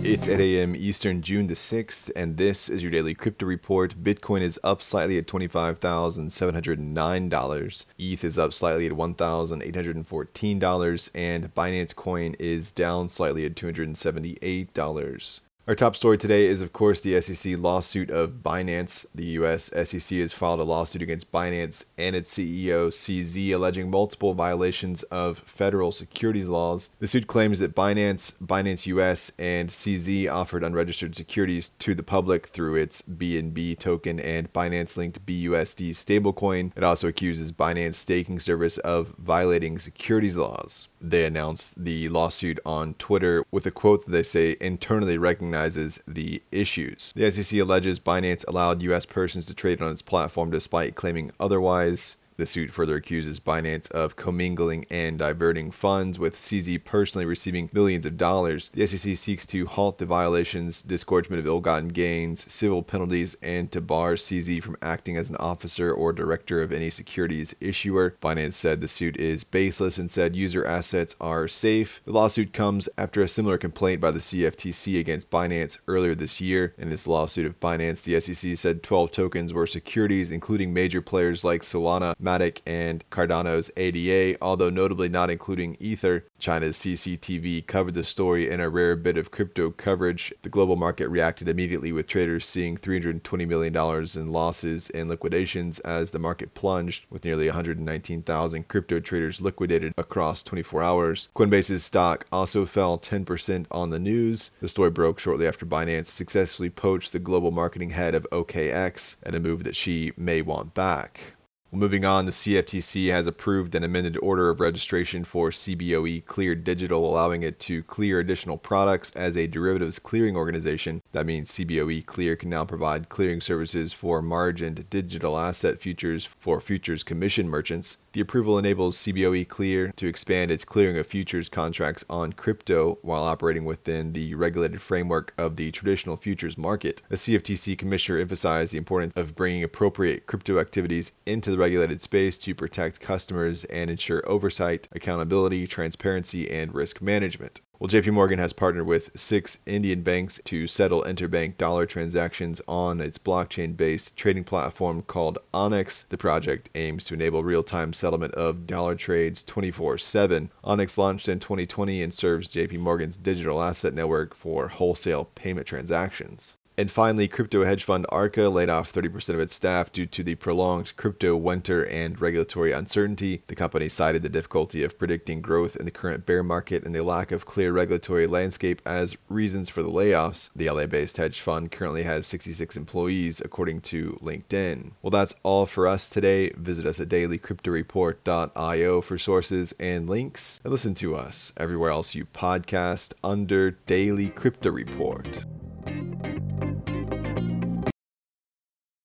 It's 8 a.m. Eastern, June the 6th, and this is your daily crypto report. Bitcoin is up slightly at $25,709. ETH is up slightly at $1,814, and Binance Coin is down slightly at $278. Our top story today is, of course, the SEC lawsuit of Binance. The U.S. SEC has filed a lawsuit against Binance and its CEO, CZ, alleging multiple violations of federal securities laws. The suit claims that Binance US, and CZ offered unregistered securities to the public through its BNB token and Binance-linked BUSD stablecoin. It also accuses Binance staking service of violating securities laws. They announced the lawsuit on Twitter with a quote that they say internally recognizes the issues. The SEC alleges Binance allowed U.S. persons to trade on its platform despite claiming otherwise. The suit further accuses Binance of commingling and diverting funds, with CZ personally receiving millions of dollars. The SEC seeks to halt the violations, disgorgement of ill-gotten gains, civil penalties, and to bar CZ from acting as an officer or director of any securities issuer. Binance said the suit is baseless and said user assets are safe. The lawsuit comes after a similar complaint by the CFTC against Binance earlier this year. In its lawsuit of Binance, the SEC said 12 tokens were securities, including major players like Solana, Matic, and Cardano's ADA, although notably not including Ether. China's CCTV covered the story in a rare bit of crypto coverage. The global market reacted immediately, with traders seeing $320 million in losses and liquidations as the market plunged, with nearly 119,000 crypto traders liquidated across 24 hours. Coinbase's stock also fell 10% on the news. The story broke shortly after Binance successfully poached the global marketing head of OKX, and a move that she may want back. Moving on, the CFTC has approved an amended order of registration for CBOE Clear Digital, allowing it to clear additional products as a derivatives clearing organization. That means CBOE Clear can now provide clearing services for margined digital asset futures for futures commission merchants. The approval enables CBOE Clear to expand its clearing of futures contracts on crypto while operating within the regulated framework of the traditional futures market. The CFTC commissioner emphasized the importance of bringing appropriate crypto activities into the regulated space to protect customers and ensure oversight, accountability, transparency, and risk management. Well, JP Morgan has partnered with 6 Indian banks to settle interbank dollar transactions on its blockchain-based trading platform called Onyx. The project aims to enable real-time settlement of dollar trades 24/7. Onyx launched in 2020 and serves JP Morgan's digital asset network for wholesale payment transactions. And finally, crypto hedge fund Arca laid off 30% of its staff due to the prolonged crypto winter and regulatory uncertainty. The company cited the difficulty of predicting growth in the current bear market and the lack of clear regulatory landscape as reasons for the layoffs. The LA-based hedge fund currently has 66 employees, according to LinkedIn. Well, that's all for us today. Visit us at dailycryptoreport.io for sources and links, and listen to us everywhere else you podcast under Daily Crypto Report.